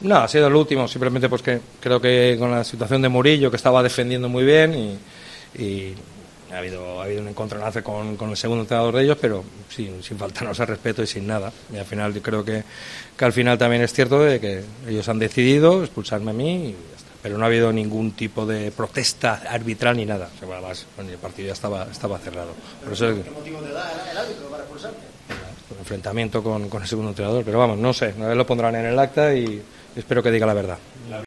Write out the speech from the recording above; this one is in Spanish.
No, ha sido el último, simplemente pues que creo que con la situación de Murillo, que estaba defendiendo muy bien y ha habido un encontronazo con el segundo entrenador de ellos, pero sin faltarnos al respeto y sin nada. Y al final yo creo que al final también es cierto de que ellos han decidido expulsarme a mí y ya está. Pero no ha habido ningún tipo de protesta arbitral ni nada. O sea, además, el partido ya estaba cerrado. Por eso, ¿Qué motivo te da el árbitro para expulsarte? enfrentamiento con el segundo entrenador, pero vamos, no sé, una vez lo pondrán en el acta y espero que diga la verdad.